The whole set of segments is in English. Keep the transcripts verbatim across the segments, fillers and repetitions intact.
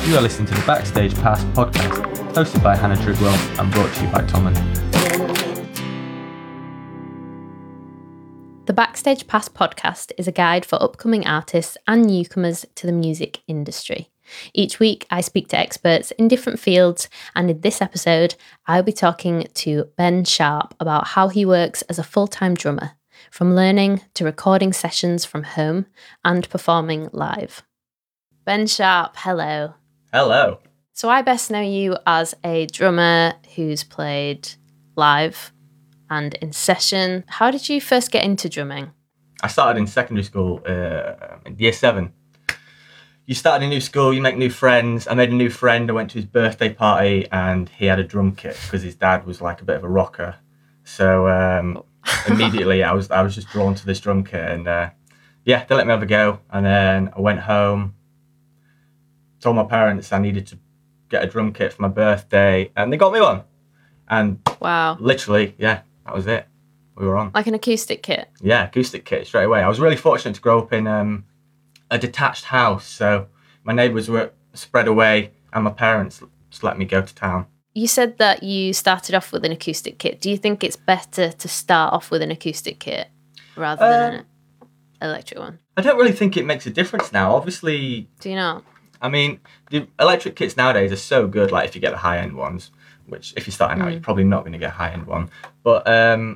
You are listening to the Backstage Pass podcast, hosted by Hannah Trigwell and brought to you by Tommen. The Backstage Pass podcast is a guide for upcoming artists and newcomers to the music industry. Each week, I speak to experts in different fields, and in this episode, I'll be talking to Ben Sharp about how he works as a full-time drummer, from learning to recording sessions from home and performing live. Ben Sharp, hello. Hello. So I best know you as a drummer who's played live and in session. How did you first get into drumming? I started in secondary school, uh, in year seven. You start a new school, you make new friends. I made a new friend. I went to his birthday party and he had a drum kit because his dad was like a bit of a rocker. So um, immediately I was I was just drawn to this drum kit, and uh, yeah, they let me have a go. And then I went home, told my parents I needed to get a drum kit for my birthday, and they got me one. And wow, literally, yeah, that was it. We were on. Like an acoustic kit? Yeah, acoustic kit straight away. I was really fortunate to grow up in um, a detached house, so my neighbours were spread away, and my parents just let me go to town. You said that you started off with an acoustic kit. Do you think it's better to start off with an acoustic kit rather than Um, an electric one? I don't really think it makes a difference now. Obviously, Do you not? I mean, the electric kits nowadays are so good, like if you get the high-end ones, which if you're starting out, Mm. you're probably not going to get a high-end one. But um,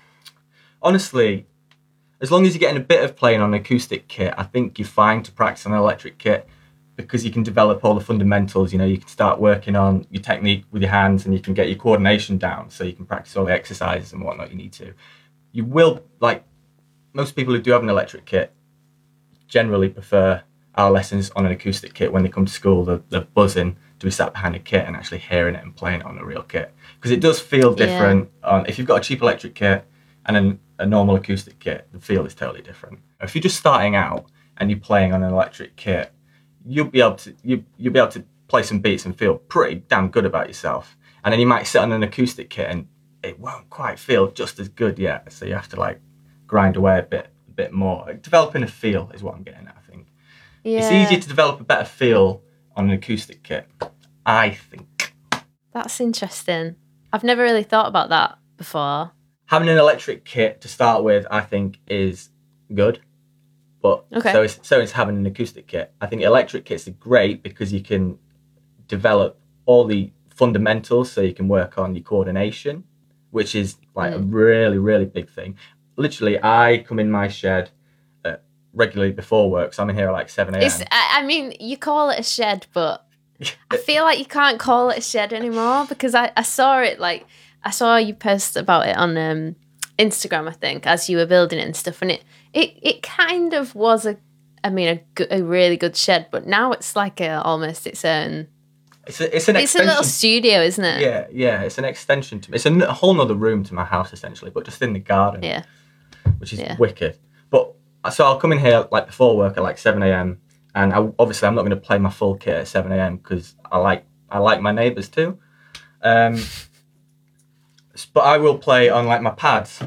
honestly, as long as you're getting a bit of playing on an acoustic kit, I think you're fine to practice on an electric kit, because you can develop all the fundamentals. You know, you can start working on your technique with your hands, and you can get your coordination down, so you can practice all the exercises and whatnot you need to. You will, like most people who do have an electric kit, generally prefer our lessons on an acoustic kit. When they come to school, they're, they're buzzing to be sat behind a kit and actually hearing it and playing it on a real kit, because it does feel different. Yeah. On, if you've got a cheap electric kit and an, a normal acoustic kit, the feel is totally different. If you're just starting out and you're playing on an electric kit, you'll be able to you you'll be able to play some beats and feel pretty damn good about yourself. And then you might sit on an acoustic kit and it won't quite feel just as good yet. So you have to like grind away a bit a bit more. Developing a feel is what I'm getting at, I think. Yeah. It's easier to develop a better feel on an acoustic kit, I think. That's interesting. I've never really thought about that before. Having an electric kit to start with, I think, is good. But okay. so is so is having an acoustic kit. I think electric kits are great because you can develop all the fundamentals, so you can work on your coordination, which is like mm. a really, really big thing. Literally, I come in my shed uh, regularly before work, so I'm in here at like seven a.m. I mean, you call it a shed, but I feel like you can't call it a shed anymore, because I, I saw it, like, I saw you post about it on um, Instagram, I think, as you were building it and stuff, and it It it kind of was a, I mean, a, good, a really good shed, but now it's like a, almost its own. It's a, it's an it's extension. a little studio, isn't it? Yeah, yeah. It's an extension to. It's a, n- a whole other room to my house essentially, but just in the garden. Yeah. Which is yeah. wicked. But so I'll come in here like before work at like seven a.m. and I, obviously I'm not going to play my full kit at seven a.m. because I like I like my neighbours too. Um, but I will play on like my pads.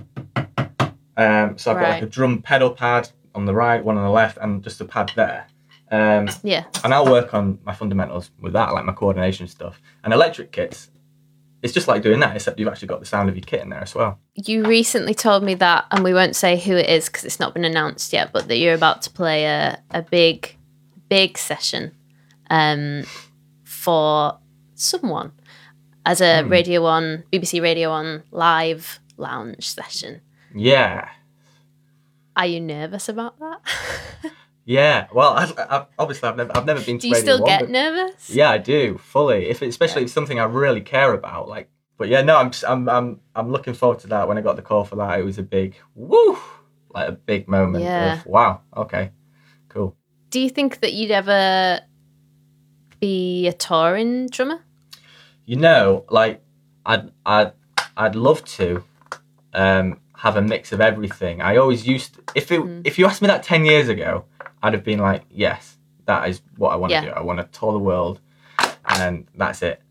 Um, so I've right. got like a drum pedal pad on the right, one on the left, and just a pad there. Um, yeah. And I'll work on my fundamentals with that, like my coordination stuff. And electric kits, it's just like doing that, except you've actually got the sound of your kit in there as well. You recently told me that, and we won't say who it is because it's not been announced yet, but that you're about to play a, a big, big session um, for someone as a hmm. Radio One, B B C Radio One live lounge session. Yeah. Are you nervous about that? Yeah. Well, I, I, obviously, I've never, I've never been to Do you Radio still One, get but, nervous? Yeah, I do fully. If it, especially yeah. if it's something I really care about, like. But yeah, no, I'm, I'm, I'm, I'm looking forward to that. When I got the call for that, it was a big woo, like a big moment yeah. of wow. Okay, cool. Do you think that you'd ever be a touring drummer? You know, like I'd, I'd, I'd love to. Um, have a mix of everything. I always used to, if it mm. if you asked me that ten years ago, I'd have been like, yes, that is what I want to yeah. do. I want to tour the world, and that's it.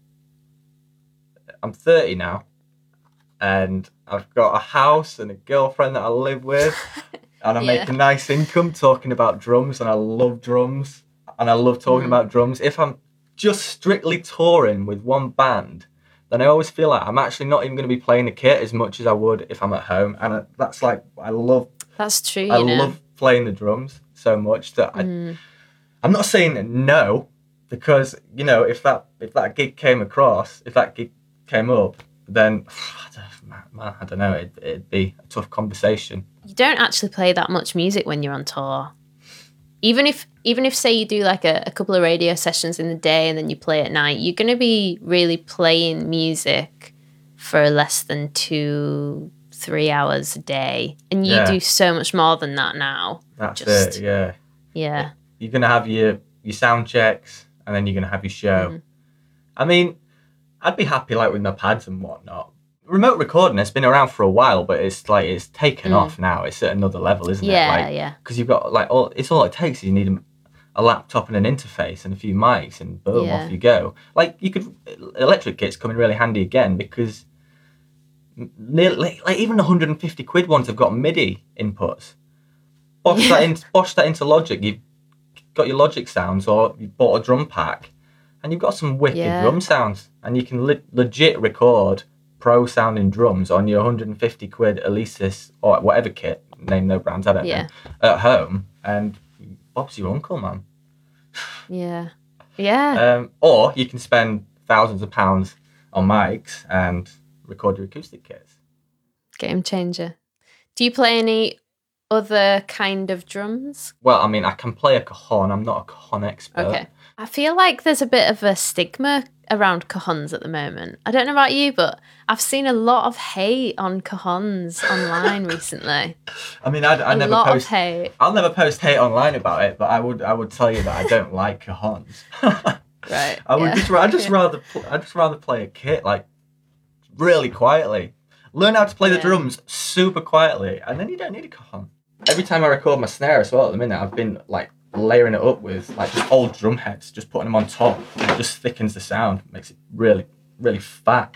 I'm thirty now, and I've got a house and a girlfriend that I live with, and I yeah. make a nice income talking about drums, and I love drums, and I love talking mm. about drums. If I'm just strictly touring with one band, then I always feel like I'm actually not even going to be playing the kit as much as I would if I'm at home. And I, that's like, I love... That's true, you I know. love playing the drums so much that I... Mm. I'm not saying no, because, you know, if that if that gig came across, if that gig came up, then, man, I don't know, it'd, it'd be a tough conversation. You don't actually play that much music when you're on tour. Even if, even if say, you do like a, a couple of radio sessions in the day and then you play at night, you're going to be really playing music for less than two, three hours a day. And you Yeah. do so much more than that now. That's Just- it, yeah. Yeah. You're going to have your, your sound checks, and then you're going to have your show. Mm. I mean, I'd be happy like with my pads and whatnot. Remote recording has been around for a while, but it's like it's taken Mm. off now. It's at another level, isn't Yeah, it? Like, yeah. because you've got like all it's all it takes is you need a, a laptop and an interface and a few mics, and boom, Yeah. off you go. Like you could electric kits come in really handy again, because nearly, like even the one hundred fifty quid ones have got MIDI inputs. Bosh Yeah. that in, bosh that into Logic. You've got your Logic sounds, or you bought a drum pack, and you've got some wicked Yeah. drum sounds, and you can le- legit record pro sounding drums on your one hundred fifty quid Alesis or whatever kit, name no brands, I don't Yeah. know, at home, and Bob's your uncle, man. Yeah. Yeah. Um, or you can spend thousands of pounds on mics and record your acoustic kits. Game changer. Do you play any other kind of drums? Well, I mean, I can play a cajon. I'm not a cajon expert. Okay. I feel like there's a bit of a stigma around cajons at the moment. I don't know about you, but I've seen a lot of hate on cajons online recently. I mean, I, I a never lot post. of hate. I'll never post hate online about it, but I would. I would tell you that I don't like cajons. Right. I would yeah. just. I just Yeah. rather. Pl- I just rather play a kit like really quietly. Learn how to play the Yeah. drums super quietly, and then you don't need a cajon. Every time I record my snare as well, at the minute, I've been like layering it up with like just old drum heads, just putting them on top, and it just thickens the sound, makes it really, really fat.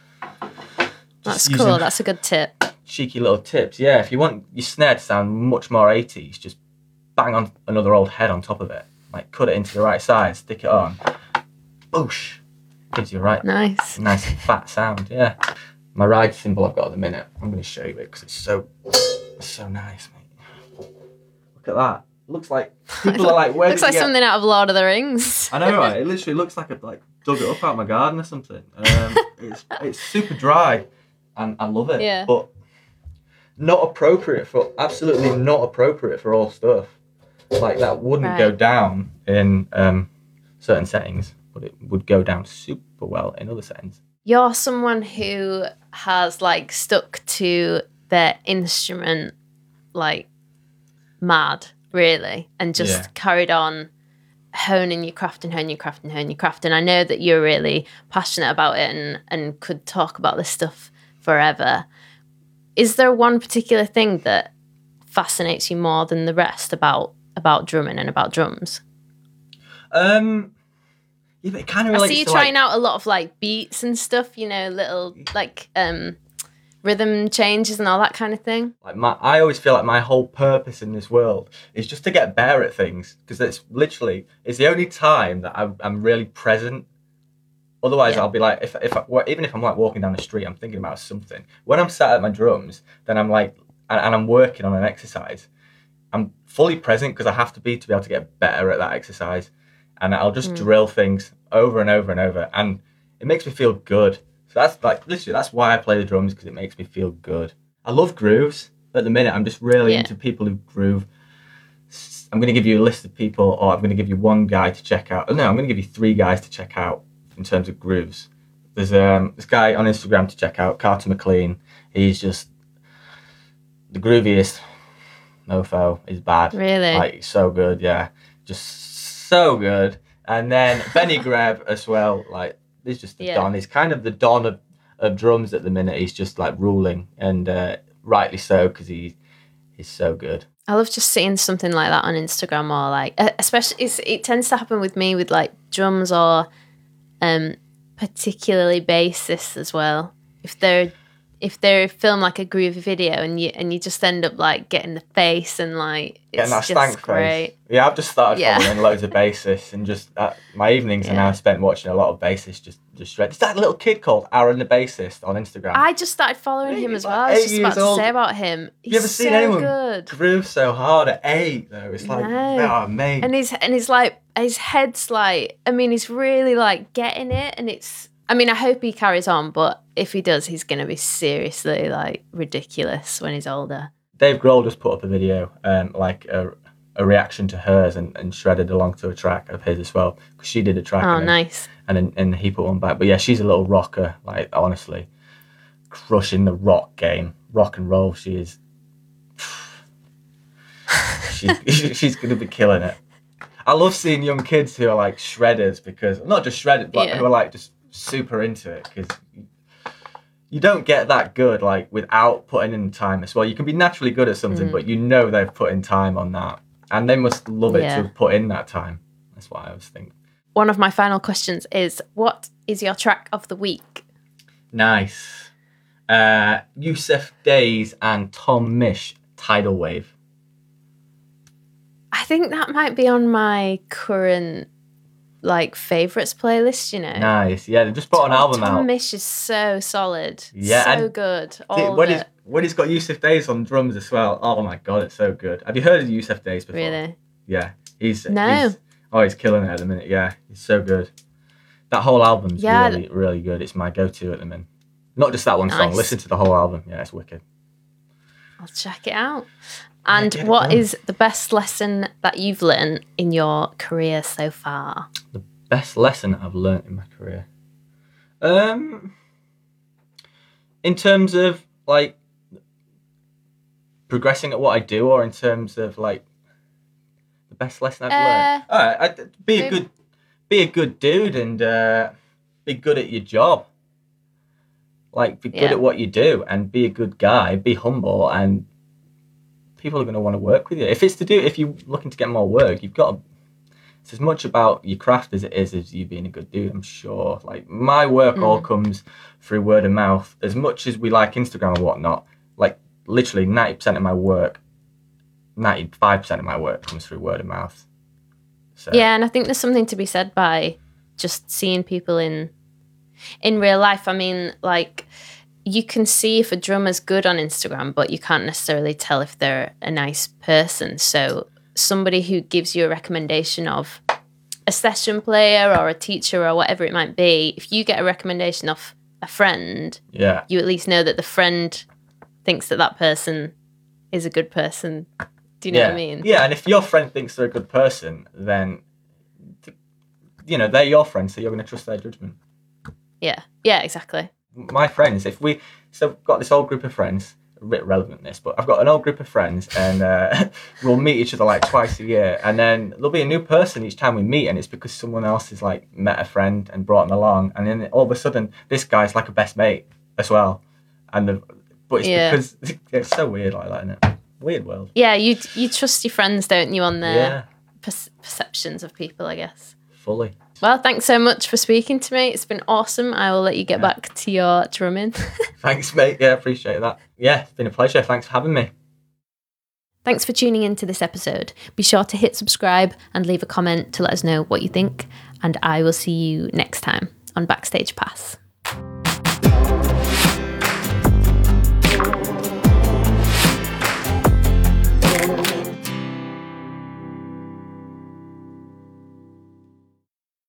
That's Just cool. using That's a good tip. cheeky little tips. Yeah, if you want your snare to sound much more eighties, just bang on another old head on top of it. Like cut it into the right size, stick it on. Boosh! Gives you a right, Nice. nice fat sound. Yeah. My ride cymbal I've got at the minute. I'm going to show you it because it's so, it's so nice, mate. Look at that. Looks like people are like, where Looks did like you get... something out of Lord of the Rings. I know, right? It literally looks like I like dug it up out of my garden or something. Um, it's it's super dry, and I love it. Yeah. But not appropriate for absolutely not appropriate for all stuff. Like that wouldn't go Right. down in um, certain settings, but it would go down super well in other settings. You're someone who has like stuck to their instrument like mad, really, and just Yeah. carried on honing your craft and honing your craft and honing your craft. And I know that you're really passionate about it and, and could talk about this stuff forever. Is there one particular thing that fascinates you more than the rest about about drumming and about drums? Um, yeah, but it kind of I relates see you to trying like, out a lot of like beats and stuff, you know, little like um rhythm changes and all that kind of thing. like my. I always feel like my whole purpose in this world is just to get better at things, because it's literally it's the only time that I'm, I'm really present. Otherwise, Yeah. I'll be like, if if I, well, even if I'm like walking down the street, I'm thinking about something. When I'm sat at my drums, then I'm like, and, and I'm working on an exercise. I'm fully present because I have to be to be able to get better at that exercise, and I'll just Mm. drill things over and over and over, and it makes me feel good. So that's like literally that's why I play the drums, because it makes me feel good. I love grooves. At the minute, I'm just really Yeah. into people who groove. S- I'm going to give you a list of people, or I'm going to give you one guy to check out. No, I'm going to give you three guys to check out in terms of grooves. There's um this guy on Instagram to check out, Carter McLean. He's just the grooviest mofo. Is bad. Really? Like so good, yeah, just so good. And then Benny Greb as well. Like he's just the Yeah. don. He's kind of the don of, of drums at the minute. He's just like ruling, and uh, rightly so, because he he's so good. I love just seeing something like that on Instagram, or like, uh, especially it's, it tends to happen with me with like drums or um, particularly bassists as well. If they're if they film like a groovy video and you and you just end up like getting the face and like it's Getting that just stank great. face. Yeah, I've just started Yeah. following loads of bassists, and just uh, my evenings are Yeah. now spent watching a lot of bassists just just shred. There's that little kid called Aaron the Bassist on Instagram. I just started following Yeah, him he's as like well. I was eight just years about to old. say about him. He's you ever seen so anyone good. groove so hard at eight though? It's like, No. oh mate. And his and his like his head's like I mean he's really like getting it, and it's I mean I hope he carries on, but if he does, he's gonna be seriously like ridiculous when he's older. Dave Grohl just put up a video, um, like a, a reaction to hers, and, and shredded along to a track of his as well, because she did a track. Oh, and then, nice. And then and he put one back. But yeah, she's a little rocker. Like honestly, crushing the rock game, rock and roll. She is. She she's gonna be killing it. I love seeing young kids who are like shredders, because not just shredded, but Yeah. who are like just super into it, because you don't get that good like without putting in time as well. You can be naturally good at something, Mm. but you know they've put in time on that, and they must love it Yeah. to have put in that time. That's what I always think. One of my final questions is, what is your track of the week? Nice. Uh, Yusuf Days and Tom Misch, Tidal Wave. I think that might be on my current like favourites playlist, you know. Nice. Yeah, they just put an album Tom out. Misch is so solid. Yeah, So and good. All when of he's it. when he's got Yusuf Days on drums as well. Oh my god, it's so good. Have you heard of Yusuf Days before? Really? Yeah, he's No. He's, oh, he's killing it at the minute. Yeah, he's so good. That whole album's Yeah. really, really good. It's my go-to at the minute. Not just that one song. Nice. Listen to the whole album. Yeah, it's wicked. I'll check it out. And get it what done. is the best lesson that you've learned in your career so far? The best lesson I've learnt in my career. Um, in terms of like progressing at what I do, or in terms of like the best lesson I've Uh, learned. All right, I'd be a maybe- good, be a good dude, and uh, be good at your job. Like be good Yeah. at what you do, and be a good guy. Be humble, and people are going to want to work with you. If it's to do, if you're looking to get more work, you've got to. It's as much about your craft as it is as you being a good dude, I'm sure. Like my work all comes through word of mouth. As much as we like Instagram and whatnot, like literally ninety percent of my work, ninety-five percent of my work comes through word of mouth. So Yeah, and I think there's something to be said by just seeing people in in real life. I mean, like you can see if a drummer's good on Instagram, but you can't necessarily tell if they're a nice person. So somebody who gives you a recommendation of a session player or a teacher or whatever it might be, if you get a recommendation off a friend, yeah, you at least know that the friend thinks that that person is a good person. Do you know yeah. what I mean? Yeah, and if your friend thinks they're a good person, then you know they're your friends, so you're going to trust their judgment. Yeah, yeah, exactly. My friends, if we so I've got this old group of friends, a bit relevant this, but I've got an old group of friends, and uh, we'll meet each other like twice a year, and then there'll be a new person each time we meet, and it's because someone else has like met a friend and brought them along, and then all of a sudden this guy's like a best mate as well, and the but it's Yeah. because it's so weird like that, isn't it? Weird world. Yeah, you you trust your friends, don't you, on their Yeah, per- perceptions of people, I guess. fully. Well, thanks so much for speaking to me. It's been awesome. I will let you get Yeah. back to your drumming. Thanks, mate. Yeah, appreciate that. Yeah, it's been a pleasure. Thanks for having me. Thanks for tuning in to this episode. Be sure to hit subscribe and leave a comment to let us know what you think. And I will see you next time on Backstage Pass.